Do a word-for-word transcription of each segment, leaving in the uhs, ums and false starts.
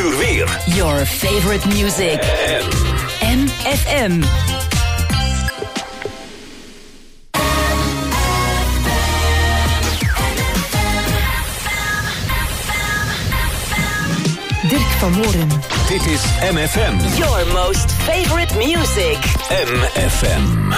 uur weer. Your favorite music. M F M. Dirk van Mooren. Dit is M F M. Your most favorite music. M F M.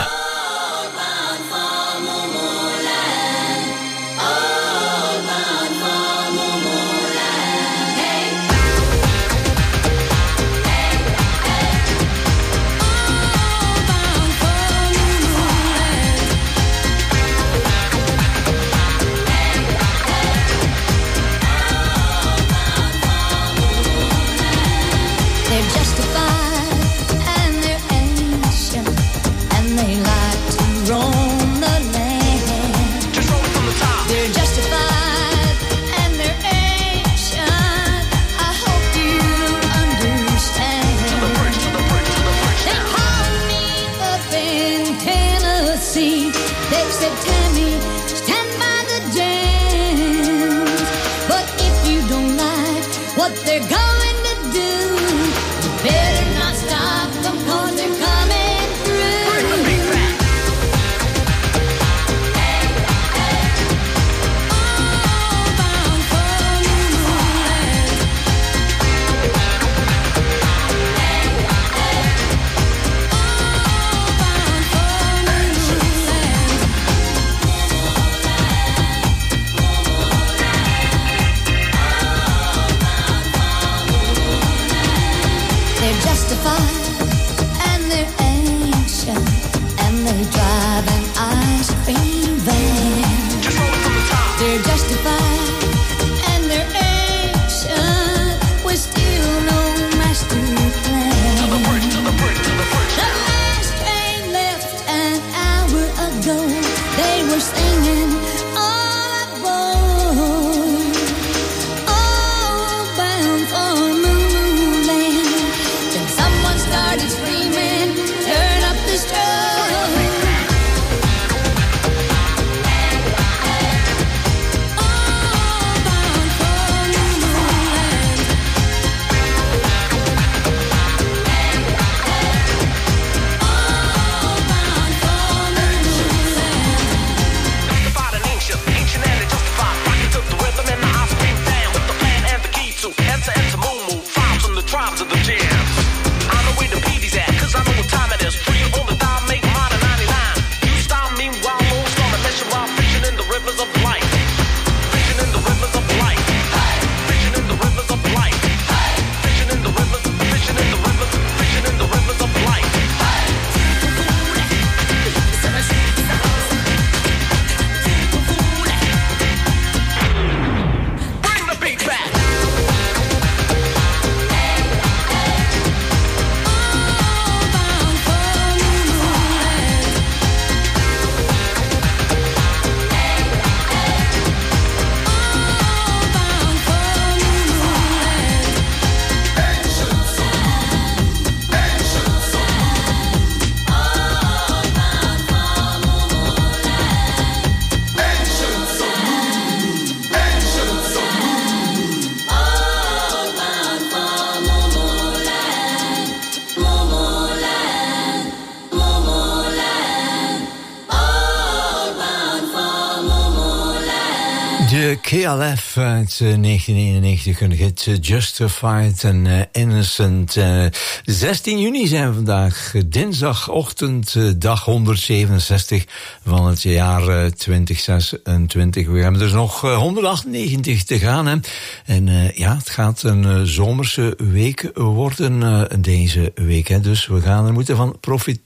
K L F uit uh, negentien eenennegentig, een hit uh, Justified en uh, Innocent. Uh, zestien juni zijn we vandaag, uh, dinsdagochtend, uh, dag honderdzevenenzestig van het jaar uh, twintig zesentwintig. We hebben dus nog uh, honderdachtennegentig te gaan. Hè. En uh, ja, het gaat een uh, zomerse week worden uh, deze week. Hè. Dus we gaan er moeten van profiteren.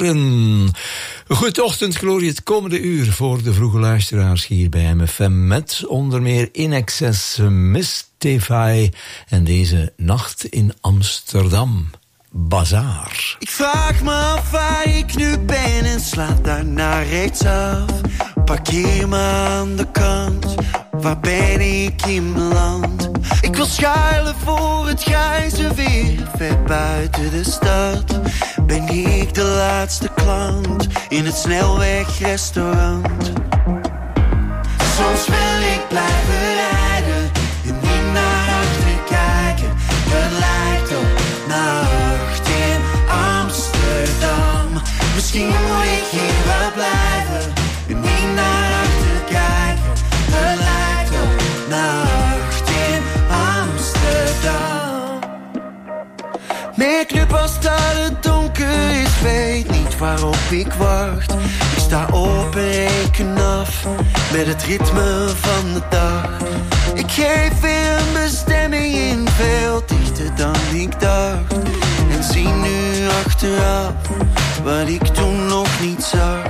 Goedeochtend, Glorie, het komende uur voor de vroege luisteraars hier bij M F M met onder meer In Excess, Mystify en deze nacht in Amsterdam. Bazaar. Ik vraag me af waar ik nu ben en slaat daarna rechtsaf. Parkeer me aan de kant, waar ben ik in beland? Ik wil schuilen voor het grijze weer, ver buiten de stad. Ben ik de laatste klant in het snelwegrestaurant? Soms wil ik blijven rijden en niet naar achter kijken. Het Misschien moet ik hier wel blijven en niet naar achter kijken. Het lijkt op nacht in Amsterdam. Meer knip als dat het donker is, weet niet waarop ik wacht. Ik sta op en reken af met het ritme van de dag. Ik geef weer een bestemming in, veel dichter dan ik dacht. En zie nu achteraf wat ik toen nog niet zag.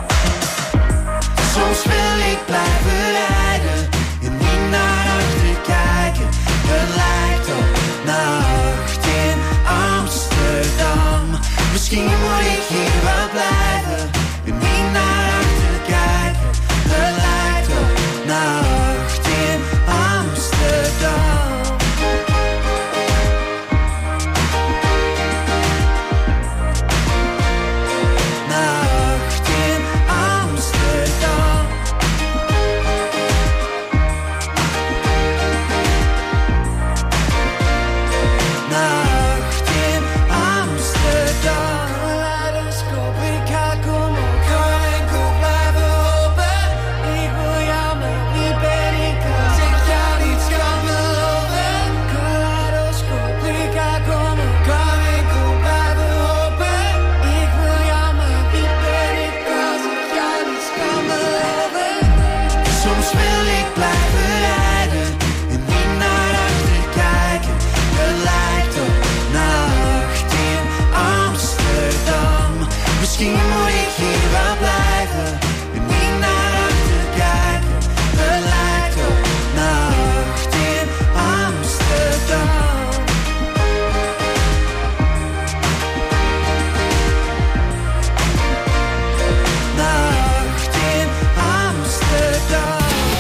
Soms wil ik blijven rijden en niet naar achter kijken. Het lijkt op nacht in Amsterdam. Misschien moet ik hier wel blijven en niet naar achter kijken. Het lijkt op nacht in Amsterdam. Nacht in Amsterdam. Nacht in Amsterdam. Kaleidoscoop, ik ga komen, kan enkel blijven hopen. Ik wil jou, maar wie ben ik als ik jou niet kan beloven? Kaleidoscoop, ik ga komen, kan enkel blijven hopen. Ik wil jou, maar wie ben ik als ik jou niet kan beloven? Soms wil ik blijven rijden en niet naar achter kijken. Het lijkt op nacht in Amsterdam. Misschien moet ik hier wel blijven en niet naar achter kijken. Het lijkt op nacht in Amsterdam. Nacht in Amsterdam.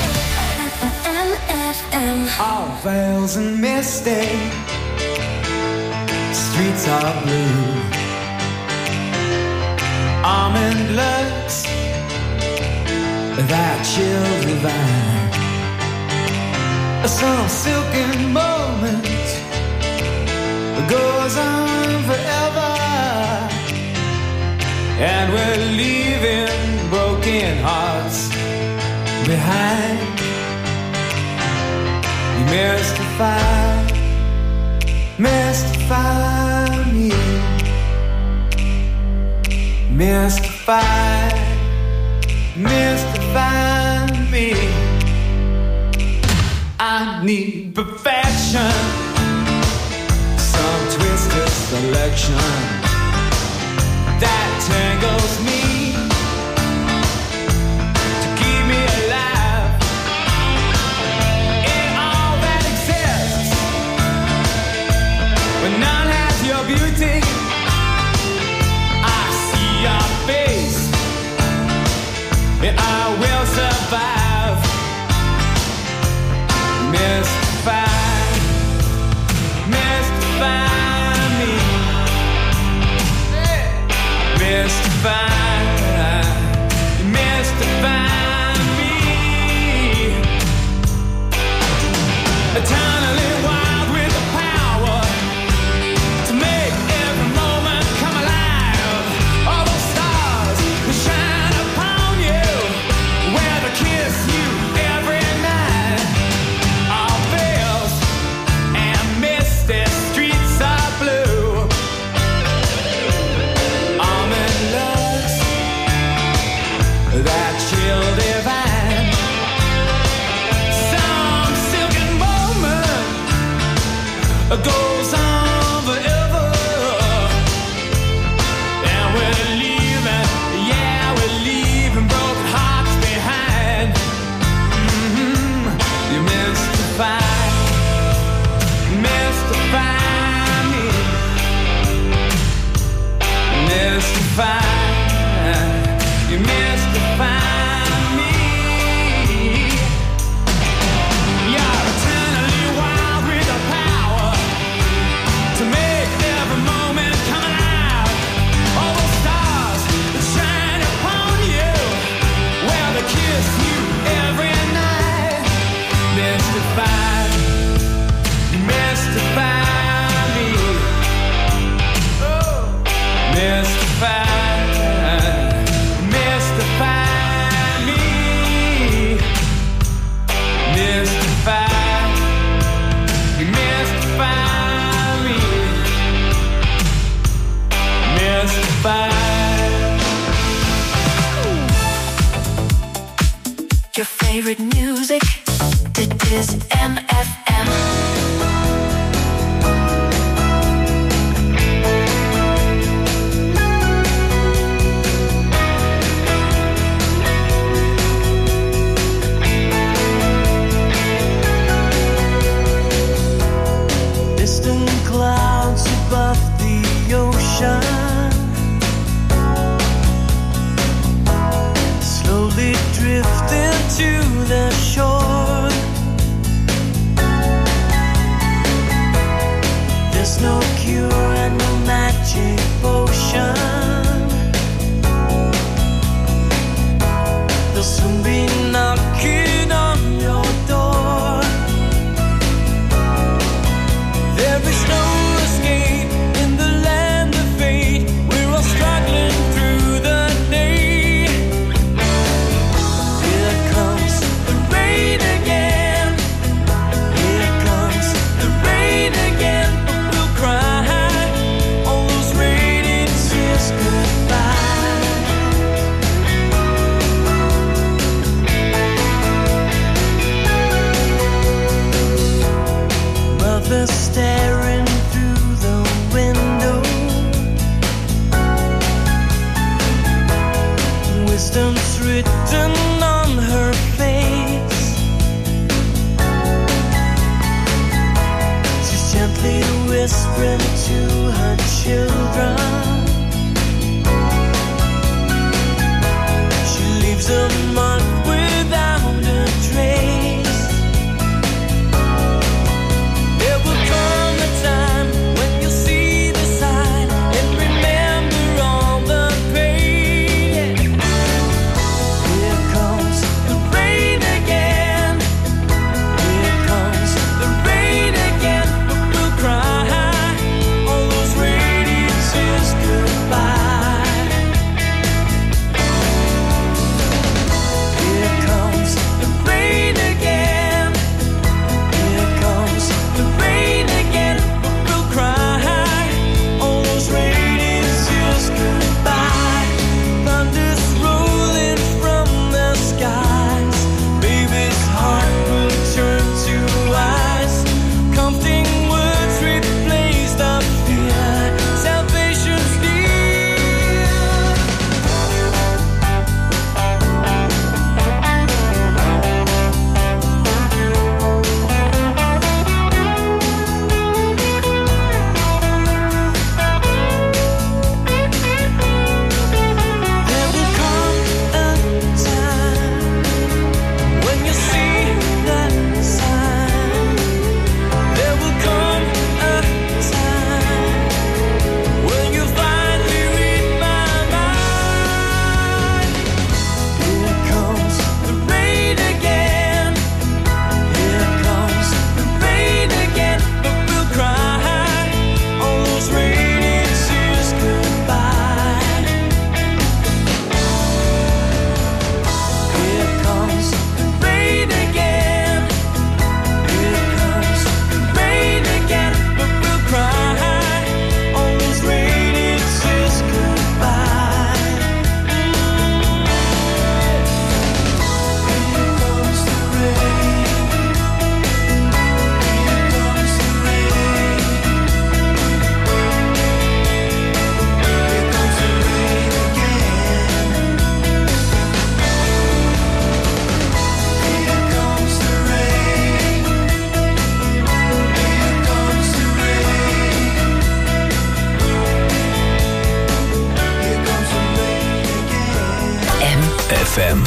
All veils and misty, streets are blue. Almond looks, that chill divine. Some silken moment goes on forever, and we're leaving broken hearts behind. You mystify, mystify me. Mystify, mystify me. I need perfection, some twisted selection that tangles me to keep me alive in all that exists, but none has your beauty. I see your face and I will survive. Mystify, mystify me, mystify. favorite music. Dit is M F M. Distant clouds above the ocean, slowly drifting to the shore. There's no cure and no magic potion. They'll soon be knocking on your door. There is no escape in the land of fate. We're all struggling through the day. Here comes the rain again. Here comes the rain again. But we'll cry all those rainy tears goodbye. Mother staring through the window, wisdom's written on her face. She's gently whispering to her children. She leaves a mark without a trace. There will come a time when you'll see the sign and remember all the pain. Here comes the rain again. Here comes the rain again. But we'll cry all those rainy tears goodbye. Here comes the rain again. Here comes the rain again. But we'll cry all those rainy tears goodbye. Thunder's rolling from the skies. Baby's heart will turn to ice. Comforting words replace the fear. Salvation's near. There will come a time when you see that sign. There will come a time when you finally read my mind. Here comes the rain again. Here comes the rain again. But we'll cry all those rainy tears goodbye. Here comes the rain again. Here comes the rain again. But we'll cry all those rainy tears goodbye. Here comes the rain. Here comes the rain. Here comes the rain again. Here comes the rain. Here comes the rain. Here comes the rain again. M F M.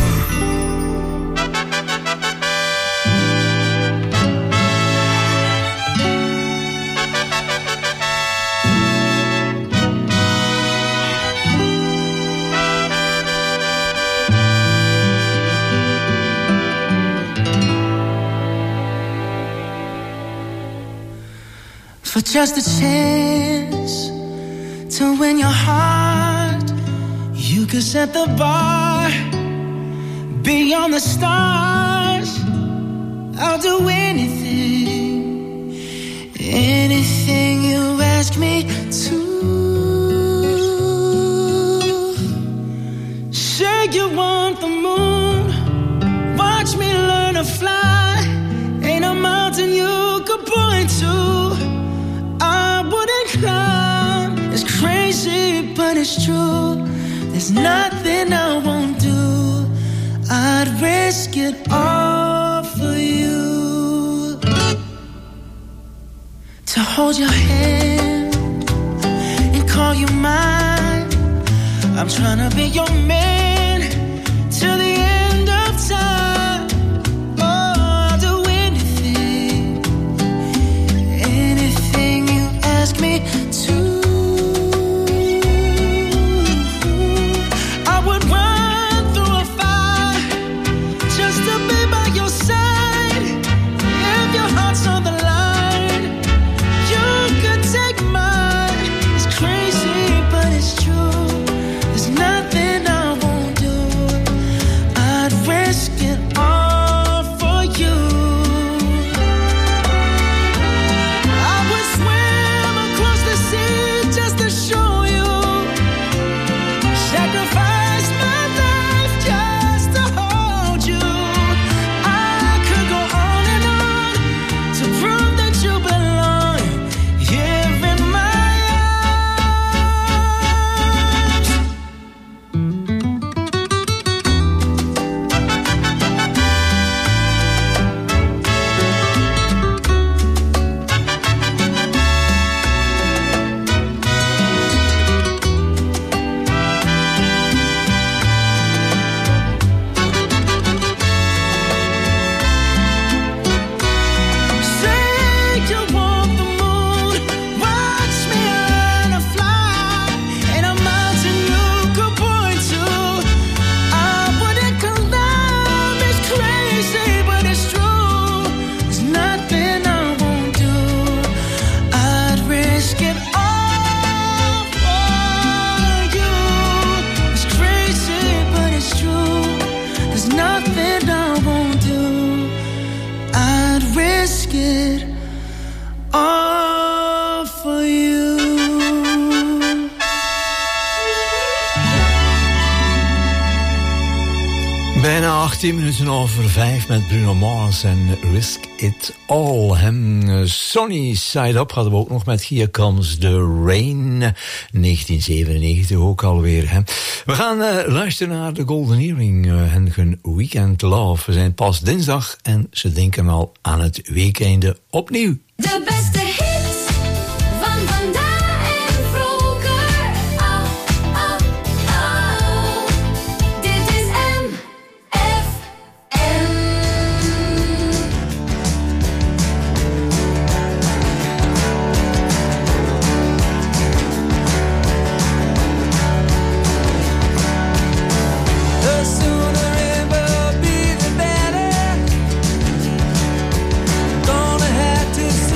For just a chance to win your heart, you could set the bar beyond the stars. I'll do anything, anything you ask me to. Say you want the moon, watch me love. There's nothing I won't do. I'd risk it all for you. To hold your hand and call you mine. I'm trying to be your man till the end of time. Oh, I'll do anything, anything you ask me to. I would run through a fire just to be by your side. If your heart's on the line, you could take mine. It's crazy, but it's true. There's nothing I won't do. I'd risk it all for you. I would swim across the sea just to show you. Sacrifice my life just to hold you. I could go on and on to prove that you belong here in my arms. Say you want the moon, watch me learn to fly. Ain't a mountain you could point to I wouldn't climb. It's crazy, but it's true. There's nothing I won't do. I'd risk it all for you. It's crazy, but it's true. There's nothing I won't do. I'd risk it all for you. Bijna achttien minuten over vijf met Bruno Mars en Risk It All. En uh, Sunny Side Up hadden we ook nog met Here Comes the Rain. negentien zevenennegentig ook alweer. Hè. We gaan uh, luisteren naar de Golden Earring uh, en hun Weekend Love. We zijn pas dinsdag en ze denken al aan het weekende opnieuw. De beste hits van vandaag en vroeger. Oh, oh, oh. Dit is M F M. The sooner it will be, the better. Gonna have to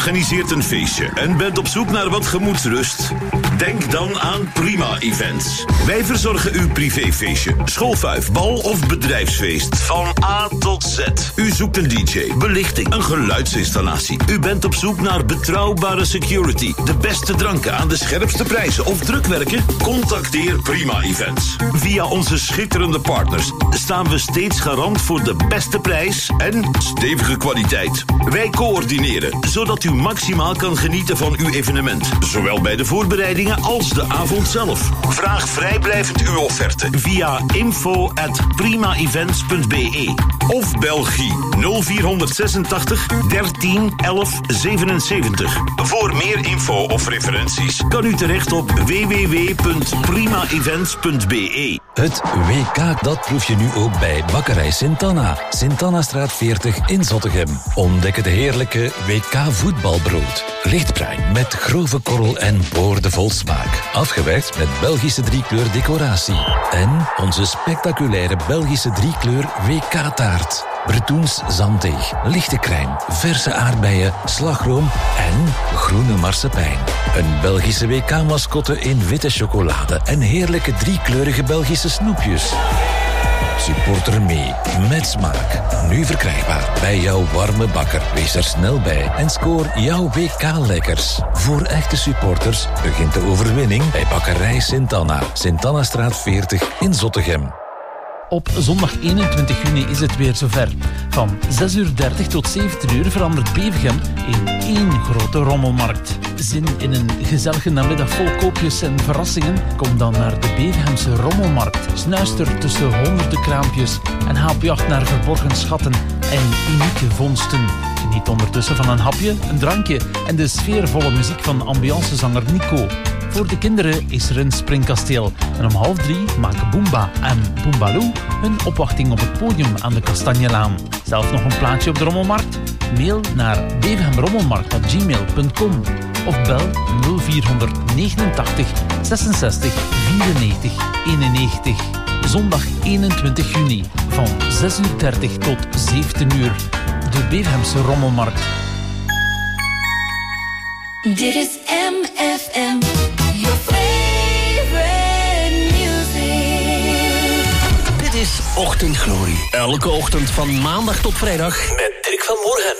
organiseert een feestje en bent op zoek naar wat gemoedsrust? Denk dan aan Prima Events. Wij verzorgen uw privéfeestje, schoolfuif, bal of bedrijfsfeest. Van A tot Z. U zoekt een D J, belichting, een geluidsinstallatie. U bent op zoek naar betrouwbare security, de beste dranken aan de scherpste prijzen of drukwerken? Contacteer Prima Events. Via onze schitterende partners staan we steeds garant voor de beste prijs en stevige kwaliteit. Wij coördineren, zodat u maximaal kan genieten van uw evenement. Zowel bij de voorbereidingen als de avond zelf. Vraag vrijblijvend uw offerte via info at primaevents punt b e of Belgie nul vier zesentachtig dertien elf zevenenzeventig. Voor meer info of referenties kan u terecht op w w w punt primaevents punt b e. Het W K, dat proef je nu ook bij Bakkerij Sint-Anna. Sint-Anna-straat veertig in Zottegem. Ontdek het heerlijke W K voetbalbrood. Lichtbruin met grove korrel en boordevol smaak. Afgewerkt met Belgische driekleur decoratie. En onze spectaculaire Belgische driekleur W K-taart. Bretoens zanddeeg, lichte crème, verse aardbeien, slagroom en groene marsepein. Een Belgische W K-mascotte in witte chocolade en heerlijke driekleurige Belgische snoepjes. Supporter mee, met smaak. Nu verkrijgbaar bij jouw warme bakker. Wees er snel bij en scoor jouw W K-lekkers. Voor echte supporters begint de overwinning bij Bakkerij Sint-Anna. Sint-Anna-straat veertig in Zottegem. Op zondag eenentwintig juni is het weer zover. Van zes uur dertig tot zeventien uur verandert Bevergem in één grote rommelmarkt. Zin in een gezellige namiddag vol koopjes en verrassingen? Kom dan naar de Bevergemse Rommelmarkt. Snuister tussen honderden kraampjes en haal op jacht naar verborgen schatten en unieke vondsten. Geniet ondertussen van een hapje, een drankje en de sfeervolle muziek van ambiancezanger Nico. Voor de kinderen is er een springkasteel. En om half drie maken Boomba en Boombaloo hun opwachting op het podium aan de Kastanjelaan. Zelf nog een plaatje op de Rommelmarkt? Mail naar bevergemrommelmarkt at gmail punt com of bel nul vier negenentachtig zesenzestig vierennegentig eenennegentig. Zondag eenentwintig juni van zes uur dertig tot zeventien uur. De Bevergemse Rommelmarkt. Dit is M F M, your favorite music. Dit is Ochtendglorie. Elke ochtend van maandag tot vrijdag met Dirk van Morgen.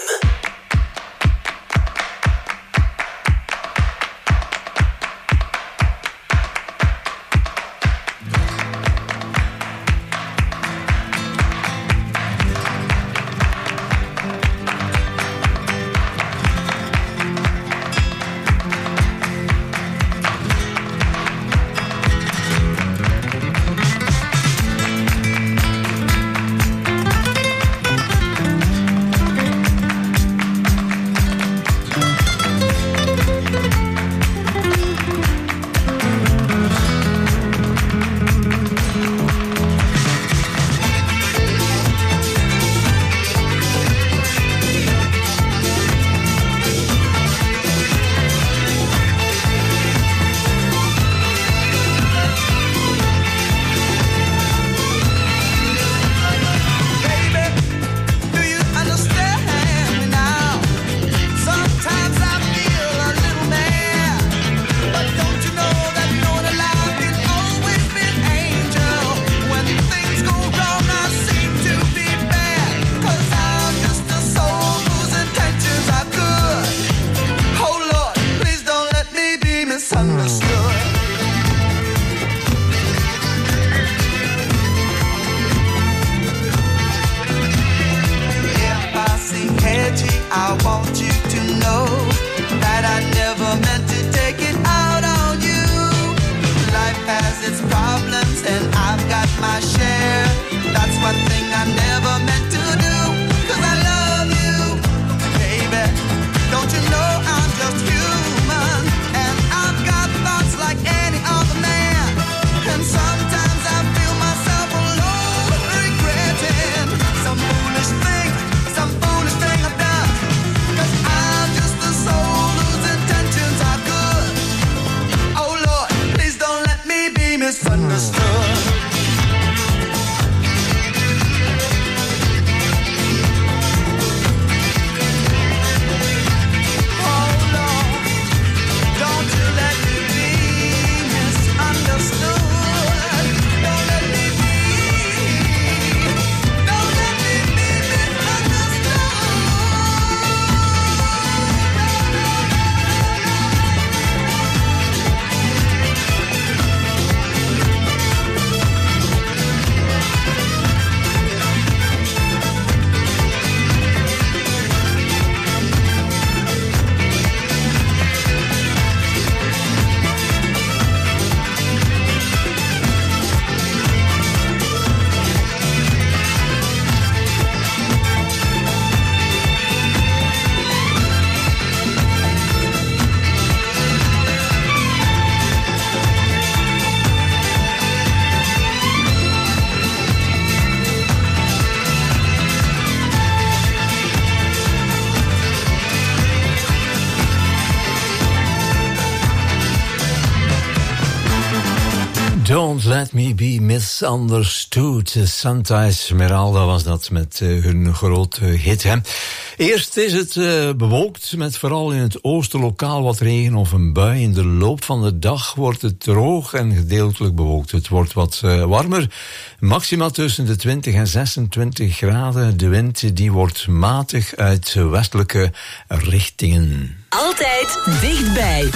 Don't Let Me Be Misunderstood. Santa Esmeralda was dat met uh, hun grote hit. Hè. Eerst is het uh, bewolkt met vooral in het oosten lokaal wat regen of een bui. In de loop van de dag wordt het droog en gedeeltelijk bewolkt. Het wordt wat uh, warmer. Maxima tussen de twintig en zesentwintig graden. De wind die wordt matig uit westelijke richtingen. Altijd dichtbij.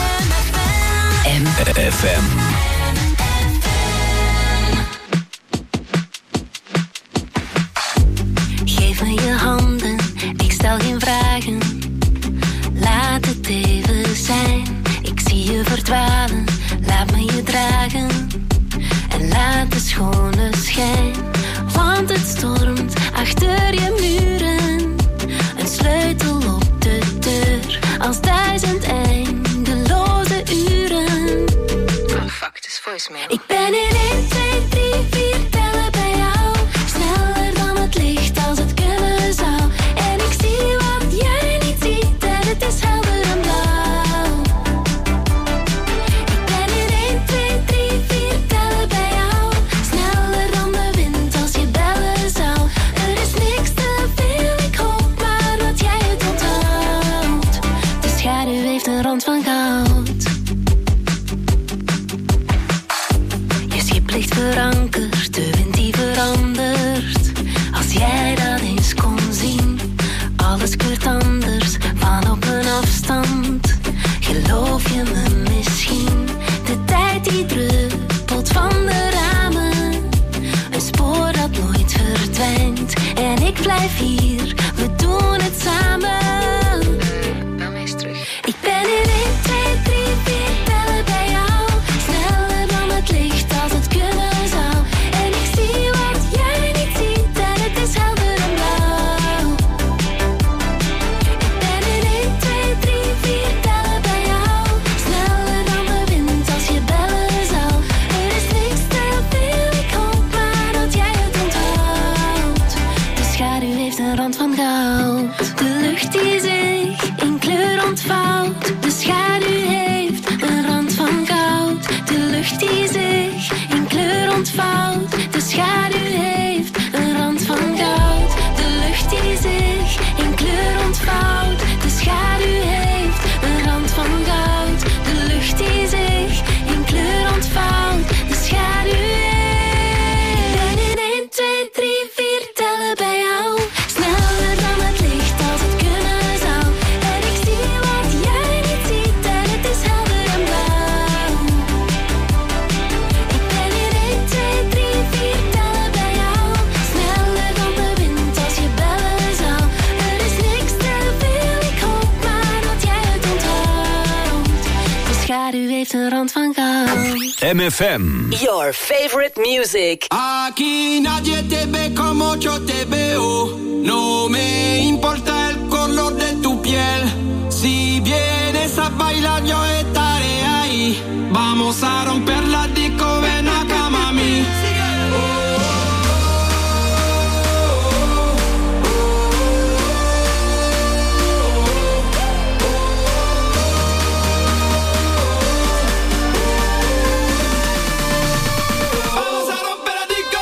M F M. Geef me je handen, ik stel geen vragen. Laat het even zijn. Ik zie je verdwalen, laat me je dragen. En laat de schone schijn. Want het stormt achter je muren. Een sleutel op de deur. Als duizend eindeloze uren. Oh fuck, het is voicemail. Ik ben in één, twee, drie, vier tellen bij jou. Sneller dan het licht als het kunnen zou. En ik zie wat jij niet ziet. En het is helder en blauw. Ik ben in één, twee, drie, vier tellen bij jou. Sneller dan de wind als je bellen zou. Er is niks te veel, ik hoop maar dat jij het onthoudt. De schaduw heeft een rand van goud. Je schip ligt verankerd, de wind die verandert. Als jij dat eens kon zien, alles kleurt anders van op een afstand. Geloof je me misschien? De tijd die druppelt van de ramen. Een spoor dat nooit verdwijnt. En ik blijf hier, we doen het samen. Bel mij eens terug. Ik ben in één, twee, drie, vier tellen bij jou. Sneller dan het licht als het kunnen zou. En ik zie wat jij niet ziet. En het is helder en blauw. Ik ben in één, twee, drie, vier tellen bij jou. Sneller dan de wind als je bellen zou. Er is niks te veel, ik hoop maar dat jij het onthoudt. De schaduw heeft een rand van goud. De lucht die zich in kleur ontvouwt. De schaduw heeft een rand van goud. De lucht die zich in kleur ontvouwt. De schaduw heeft een rand van goud. De lucht die zich in kleur ontvouwt. De schaduw heeft een rand van goud. De lucht die zich in kleur ontvouwt. De schaduw heeft. Ik ben in één, twee, drie, vier tellen bij jou. Sneller dan het licht als het kunnen zou. En ik zie wat jij niet ziet. En het is helder en blauw. Ik ben in één, twee, drie, vier tellen bij jou. Sneller dan de wind als je bellen zou. Er is niks te veel, ik hoop maar dat jij het onthoudt. De schaduw heeft een rand van goud. M F M. Your favorite music. Aquí nadie te ve como yo te veo. No me importa el color de tu piel. Si vienes a bailar, yo estaré ahí. Vamos a romper la disco, ven acá, mami. Vamos a romper la disco.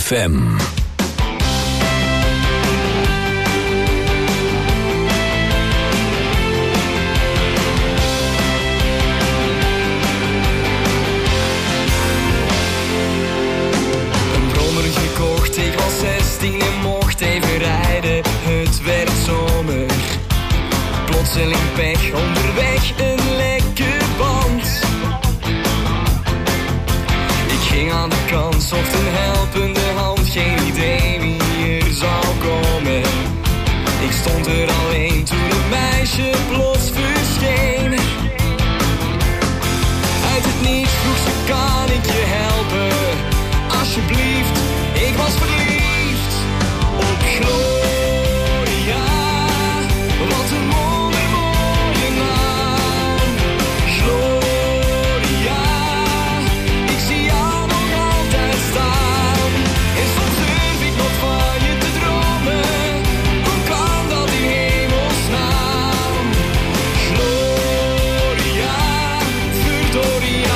F M. Ik was zestien en mocht even rijden, het werd zomer. Plotseling pech, onderweg een lekke band. Ik ging aan de kant, zocht een helpende hand. Geen idee wie er zou komen. Ik stond er alleen toen een meisje plots verscheen. Uit het niets vroeg ze, kan ik je helpen? Alsjeblieft, ik was verliefd op Gloria. Wat een wondermooie naam. Gloria, ik zie jou nog altijd staan. En soms durf ik nog van je te dromen. Hoe kan dat in hemelsnaam? Gloria, verdoria.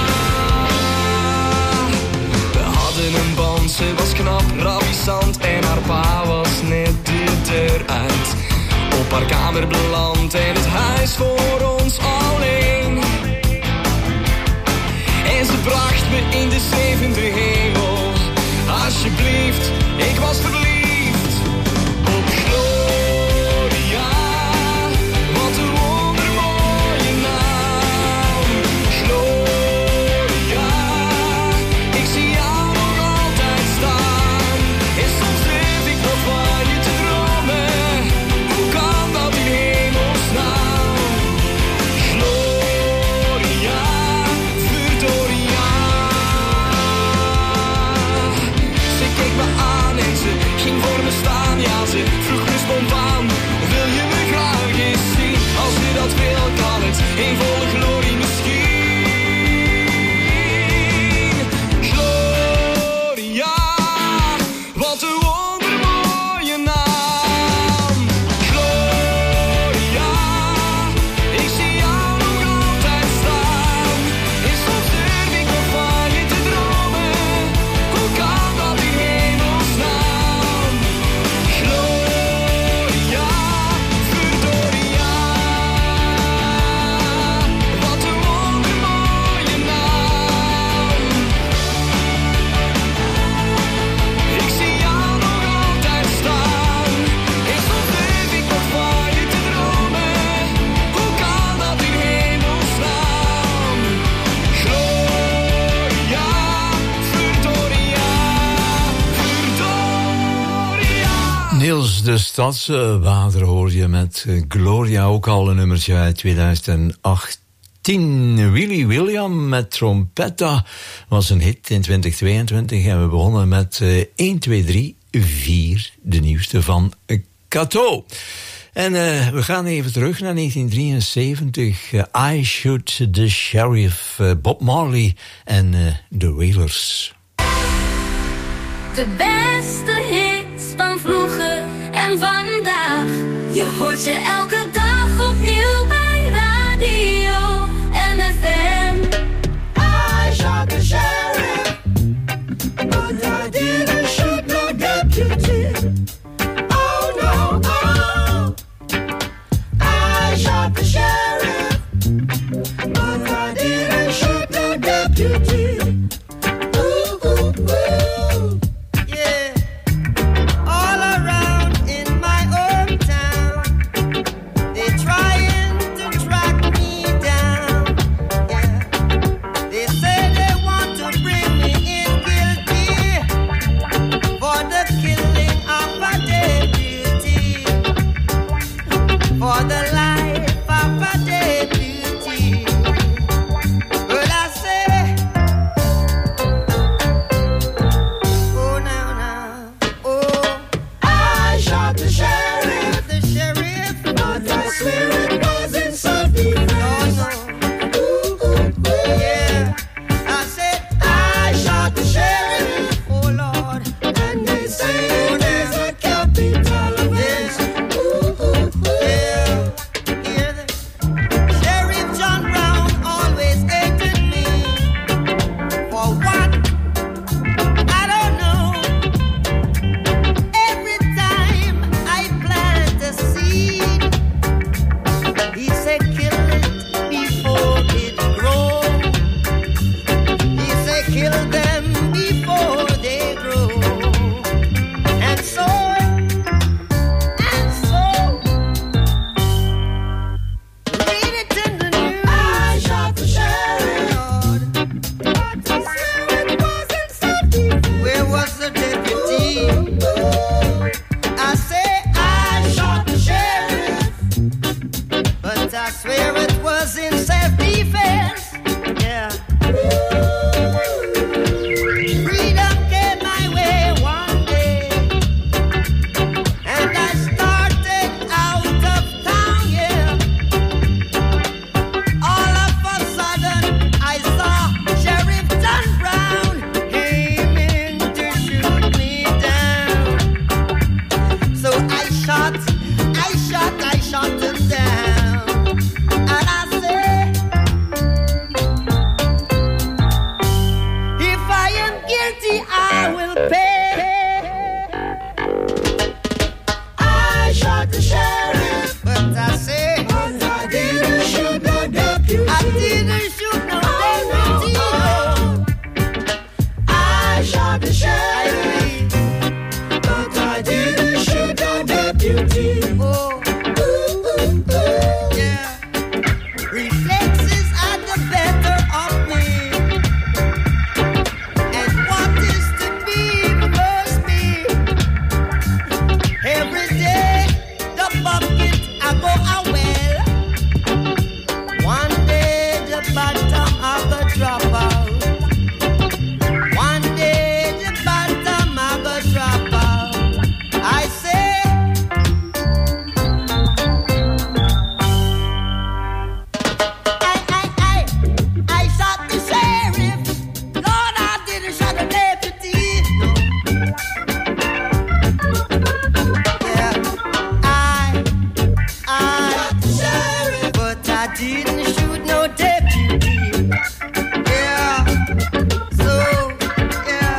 We hadden een band, ze was knap, ravissant en haar pa was net de deur uit. Op haar kamer beland en het huis voor ons alleen. En ze bracht me in de zevende hemel. Alsjeblieft, ik was verliefd op Gloria. Wat een wondermooie naam. Gloria, ik zie jou nog altijd staan. En soms durf ik nog van je te dromen. Hoe kan dat in hemelsnaam? Gloria, verdoria. Ze keek me aan en ze ging voor me staan. Ja, ze vroeg me spontaan, wil je me graag eens zien? Als je dat wil, kan het in volle glorie misschien. Gloria, wat een wondermooie naam. Gloria, ik zie jou nog altijd staan. En soms durf ik nog van je te dromen. Hoe kan dat in hemelsnaam? Gloria, verdoria. Wat een wondermooie naam. Ik zie jou nog altijd staan. En soms durf ik nog van je te dromen. Hoe kan dat in hemelsnaam? Gloria, verdoria, verdoria. Niels de Stadswater hoor je met eh, Gloria, ook al een nummertje uit tweeduizend achttien. Willy William met Trompetta was een hit in twintig tweeëntwintig. En we begonnen met eh, één, twee, drie, vier, de nieuwste van eh, Kato. En eh, we gaan even terug naar negentien drieënzeventig. Eh, I Shoot the Sheriff, eh, Bob Marley en eh, The Wailers. De beste hits van vroeger en vandaag. Je hoort ze elke dag opnieuw bij radio en F M. I shot the sheriff, but I didn't shoot no deputy. Oh no, oh. I shot the sheriff, but I didn't shoot no deputy. Ooh, ooh, ooh. Yeah. All around in my hometown, they trying to track me didn't shoot no deputy. I shot the sheriff, but I didn't shoot no deputy. Oh, ooh, ooh, ooh. Yeah. Reflexes are the better of me, and what is to be must be. Every day the bucket I go a well. One day the bottom I go drop out. One day the bottom I go drop out. I say I, I, I, I shot the sheriff. Lord, I didn't shot the deputy. No. Yeah, I, I shot the sheriff, but I didn't shoot no deputy. Yeah, so, yeah.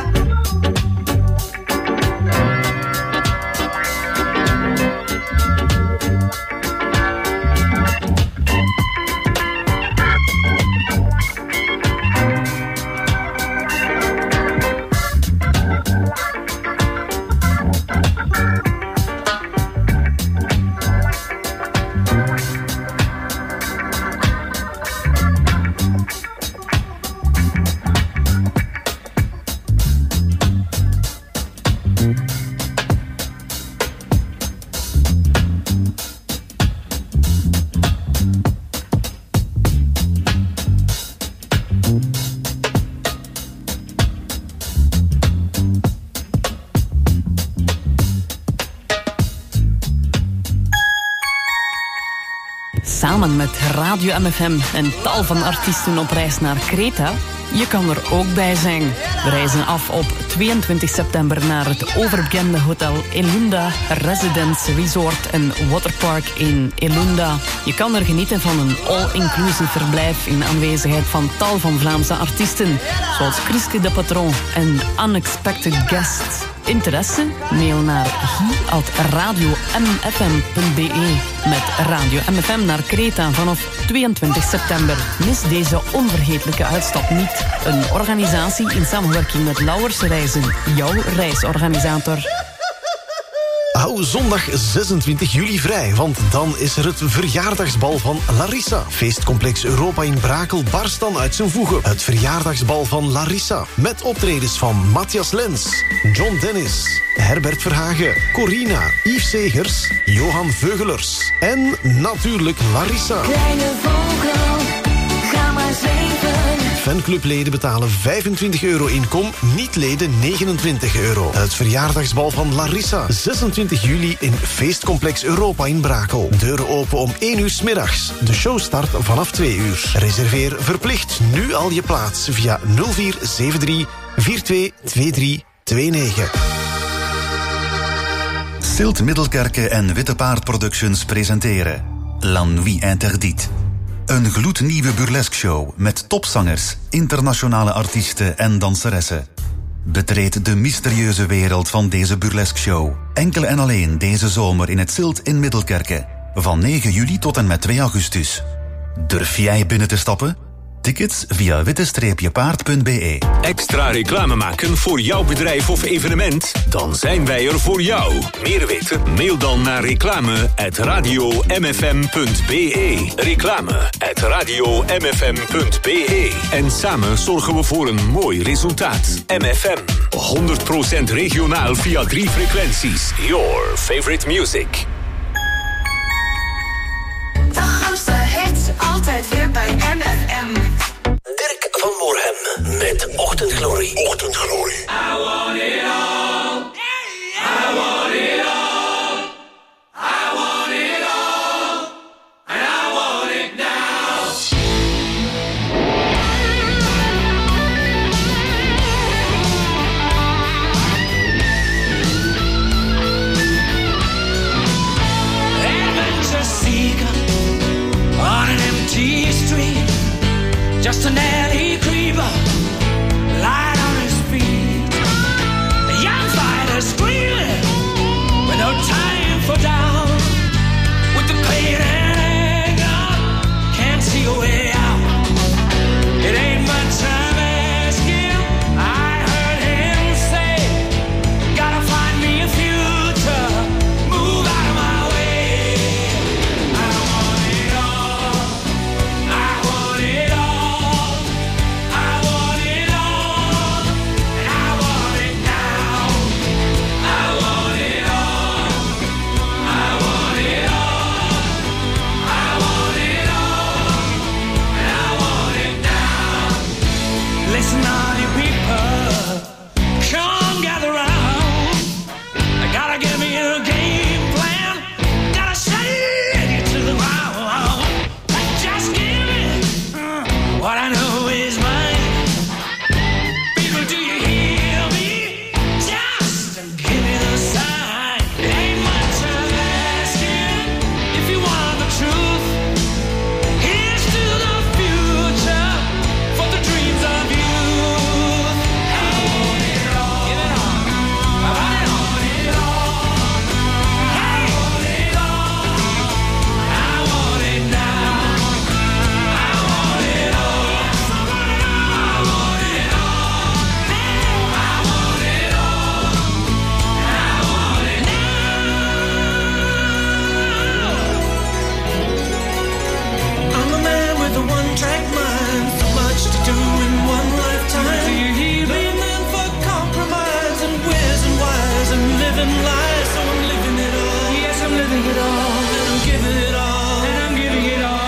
Samen met Radio M F M en tal van artiesten op reis naar Kreta. Je kan er ook bij zijn. We reizen af op tweeëntwintig september naar het overbekende hotel Elunda Residence Resort en Waterpark in Elunda. Je kan er genieten van een all-inclusive verblijf in aanwezigheid van tal van Vlaamse artiesten, zoals Chriske de Patron en Unexpected Guests. Interesse? Mail naar guy at radio m f m punt b e met Radio M F M naar Kreta vanaf tweeëntwintig september. Mis deze onvergetelijke uitstap niet. Een organisatie in samenwerking met Lauwers Reizen, jouw reisorganisator. Hou zondag zesentwintig juli vrij, want dan is er het verjaardagsbal van Larissa. Feestcomplex Europa in Brakel barst dan uit zijn voegen. Het verjaardagsbal van Larissa. Met optredens van Matthias Lens, John Dennis, Herbert Verhagen, Corina, Yves Segers, Johan Veugelers en natuurlijk Larissa. Kleine vogel, ga maar zweven. Fanclubleden betalen vijfentwintig euro inkom, niet-leden negenentwintig euro. Het verjaardagsbal van Larissa. zesentwintig juli in Feestcomplex Europa in Brakel. Deuren open om één uur 's middags. De show start vanaf twee uur. Reserveer verplicht nu al je plaats via nul vier zeven drie vier twee twee drie twee negen. Silt Middelkerke en Witte Paard Productions presenteren La Nuit Interdite. Een gloednieuwe burlesque-show met topzangers, internationale artiesten en danseressen. Betreed de mysterieuze wereld van deze burlesque-show. Enkel en alleen deze zomer in het Silt in Middelkerke. Van negen juli tot en met twee augustus. Durf jij binnen te stappen? Tickets via witte paard punt b e. Extra reclame maken voor jouw bedrijf of evenement? Dan zijn wij er voor jou. Meer weten? Mail dan naar reclame at radio m f m punt b e. Reclame at radio m f m punt b e. En samen zorgen we voor een mooi resultaat. M F M. honderd procent regionaal via drie frequenties. Your favorite music. De grootste hits altijd weer bij M F M. Dirk van Moorhem met Ochtendglorie. Ochtendglorie. I want it all. I want it all. I want it all. And I want it now. Adventure seeker on an empty street. Just an alley creeper, light on his feet. want it all. I want it all. And I want it now. I want it all. I want it all. I want it all. And I want it now. Listen, all you people, come gather round. I gotta give me a game plan. Gotta shake it to the ground. Just give me uh, what I know is mine. People, do you hear me? Just give me the sign. It ain't much of asking if you want the truth. Here's to the future for the dreams of youth. I want it all. Give it all. I want it all. It all. Hey. I want it all. I want it now. I want it all. I want it all. I want it all. I want it now. I'm a man with a one-track mind. So much to do in one lifetime. Do you hear me? Man for compromise and where's and why's and living lies. So I'm living it all. Yes, I'm living it all. And I'm giving it all. And I'm giving it all.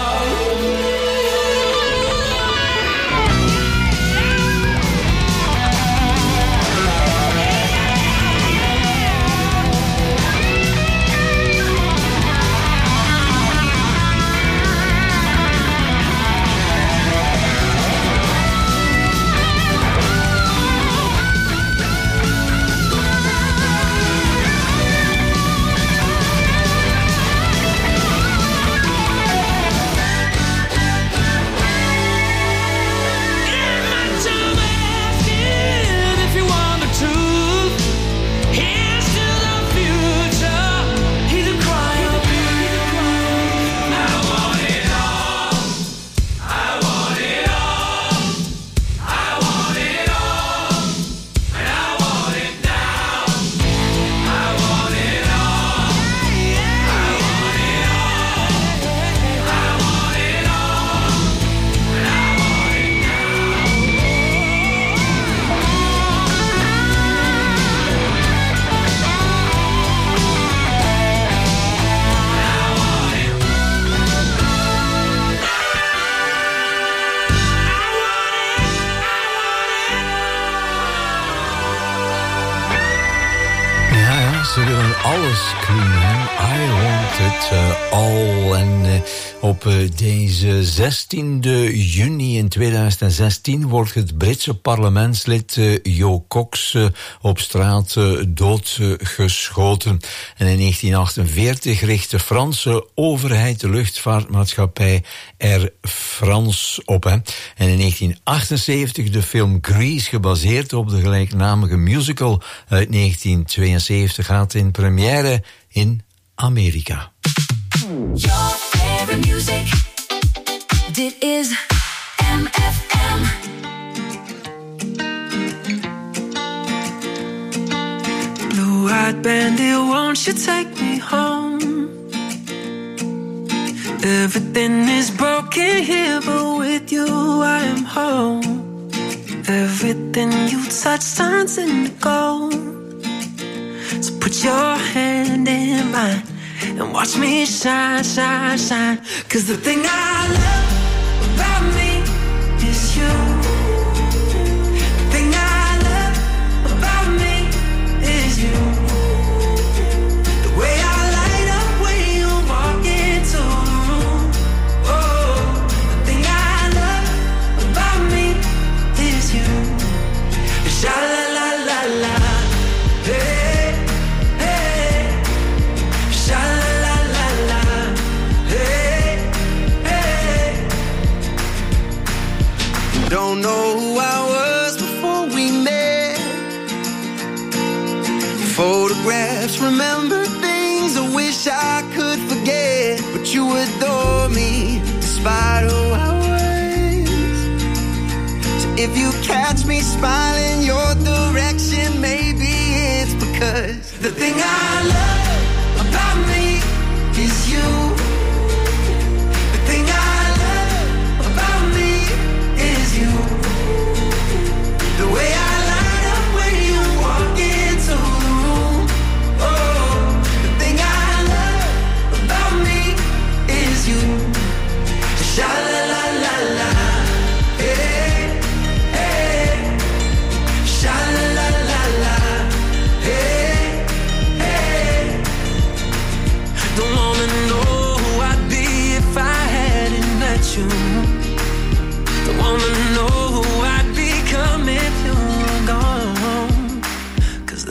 If you want the truth, here's to the future. He's a cry of I want it all. I want it all. I want it all. And I want it now. I want it all. I want it all. I want it all. And I want it Ja, ja, ze willen alles cleanen. I want it uh, all. En uh, op uh, deze zestiende juni in tweeduizend zestien wordt het Britse parlementslid uh, Jo Cox uh, op straat uh, doodgeschoten. En in negentien achtenveertig richt de Franse overheid de luchtvaartmaatschappij Air France op. Hè. En in negentien achtenzeventig de film Grease, gebaseerd op de gelijknamige musical uit negentien tweeënzeventig, gaat in première in Amerika. Your favorite music. Dit is M F M. Blue Eyed Bandit, won't you take me home? Everything is broken here, but with you I am home. Everything you touch turns into gold. So put your hand in mine and watch me shine, shine, shine. 'Cause the thing I love about me is you. The thing I love about me is you. The way I light up when you walk into the room. Oh, the thing I love about me is you. Sha la la la la, hey, hey. Sha la la la la, hey, hey. Don't know who I was before we met. Photographs, remember things I wish I could forget. But you adore me despite who I was. So if you catch me smiling your direction, maybe it's because the thing I love about me is you. The thing I love about me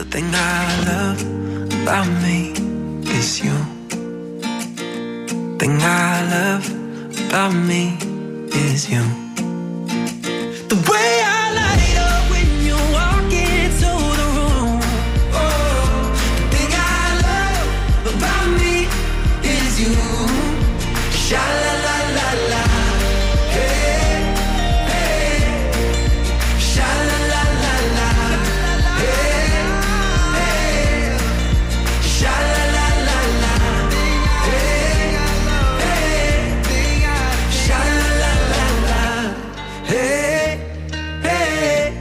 thing I love about me is you. Thing I love about me is you. The way I light up when you walk into the room. Oh, the thing I love about me is you. Sha la la la la. Hey, hey. Sha la la la la. Hey, hey. Sha la la la la. Hey, hey. Sha la la la la. Hey, hey.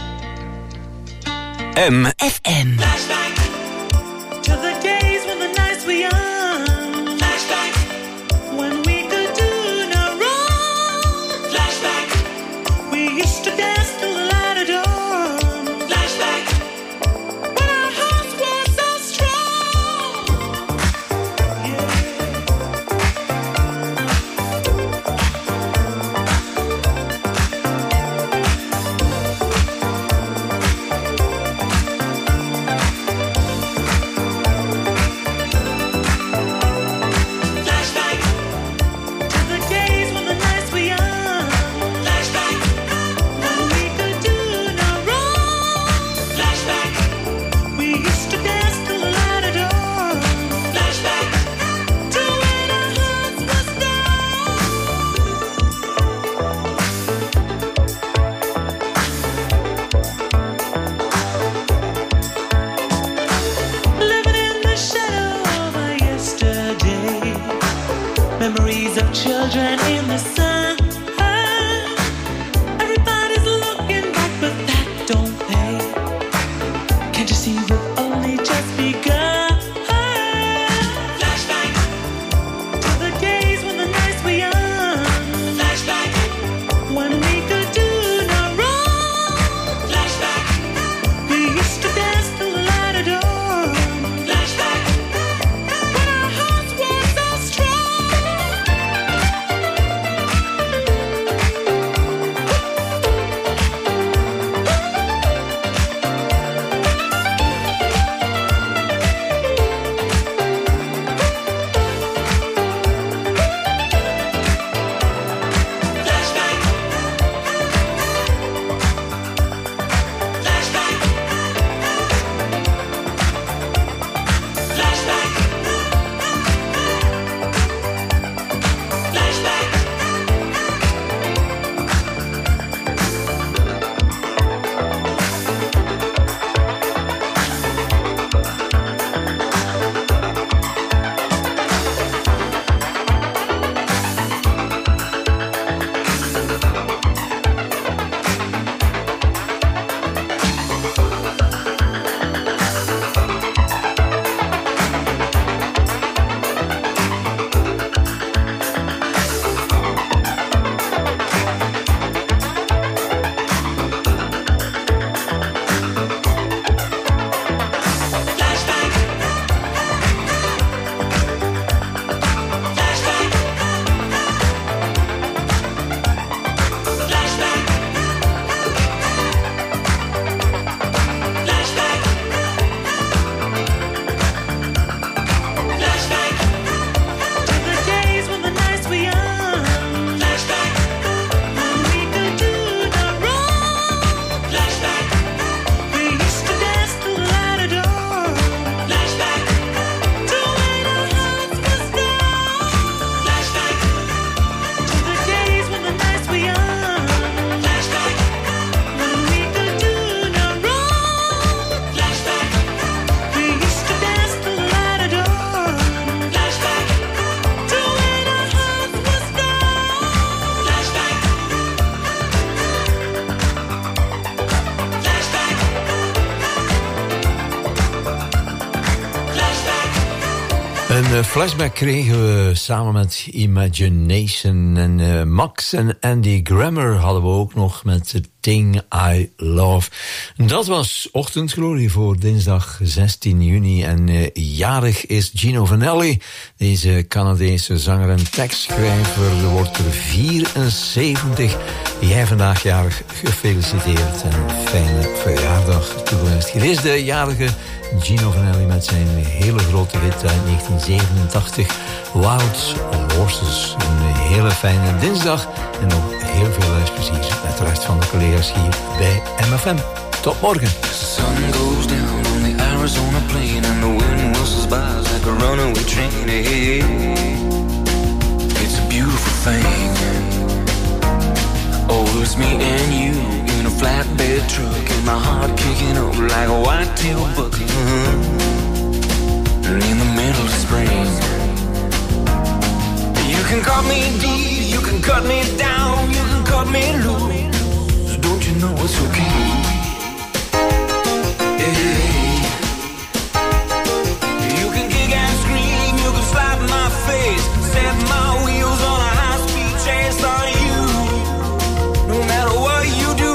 M F M. Flashback to the days when the nights were young. Flashback when we could do no wrong. Flashback we used to dance till the light of dawn. Flashback when our hearts were so strong. Flashback to the days when the nights were young. Flashback when we could do no wrong. Flashback we used to dance till the light of dawn. Flashback to when our hearts were strong. Living in the shadow of a yesterday. Memories of children in the sun. Everybody's looking back, but that don't pay. Can't you see we've only just begun? Flashback to the days when the nights were young. Flashback when we could do no wrong. Flashback we used to dance till the light of dawn. Flashback when our hearts were so strong. Flashback. Flashback. Flashback. Flashback. Flashback. Flashback. Flashback. Flashback. Flashback to the days when the nights were young. Flashback when we could do no wrong. Flashback we used to dance till the light of dawn. Flashback to when our hearts were strong. Flashback to the days when the nights were young. Flashback when we could do no wrong. Flashback we used to dance till the light of dawn. Flashback to when our hearts were strong. Flashback. Flashback. Flashback. Een eh, flashback kregen we samen met Imagination. En eh, Max en Andy Grammer hadden we ook nog met het Thing I Love. Dat was Ochtendglorie voor dinsdag zestien juni. En uh, jarig is Gino Vanelli. Deze Canadese zanger en tekstschrijver wordt er vierenzeventig. Jij vandaag jarig, gefeliciteerd en een fijne verjaardag toegewenst. Hier is de jarige Gino Vanelli met zijn hele grote hit uit negentien zevenentachtig, Wild Horses. Een hele fijne dinsdag en nog heel veel luisterplezier met de rest van de collega's hier bij M F M. Tot morgen. The sun goes down on the Arizona plain and the wind whistles by like a runaway train. Hey, it's a beautiful thing. Oh, it's me and you in a flatbed truck and my heart kicking up like a white-tail buck in the middle of spring. You can cut me deep, you can cut me down, you can cut me loose. Don't you know it's okay? Hey. You can kick and scream, you can slap my face, set my wheels on a high-speed chase on you. No matter what you do,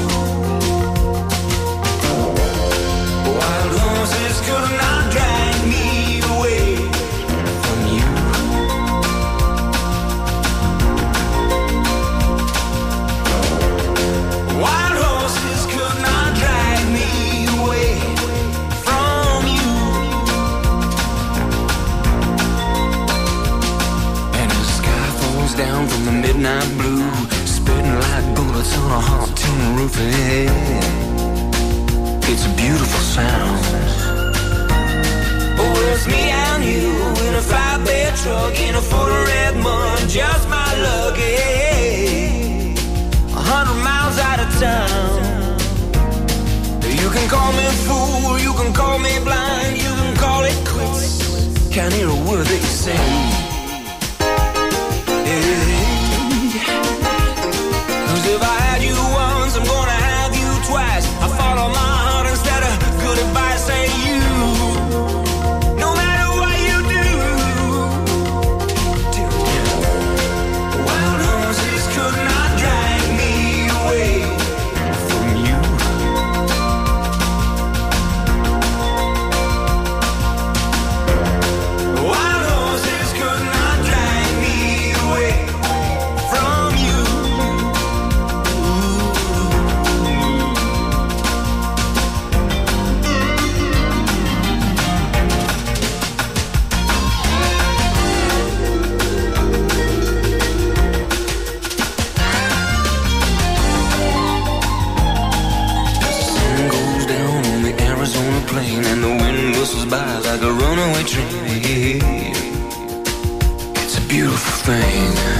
wild horses could not drag me away from you. Wild horses could not drag me away from you. And the sky falls down from the midnight blue, spitting like bullets on a hot tin roof. Yeah. It's a beautiful sound. Oh, it's me and you in a flatbed truck in a foot of red mud, just my luck. Yeah. A hundred miles out of town. You can call me fool, you can call me blind, you can call it quits. Can't hear a word that you say. Cause if I had you once, I'm gonna have you twice. I follow my heart instead of good advice. Say you, no matter what you do, wild horses could not drag me away from you. Wild horses could not drag me away from you. Plain and the wind whistles by like a runaway train. It's a beautiful thing.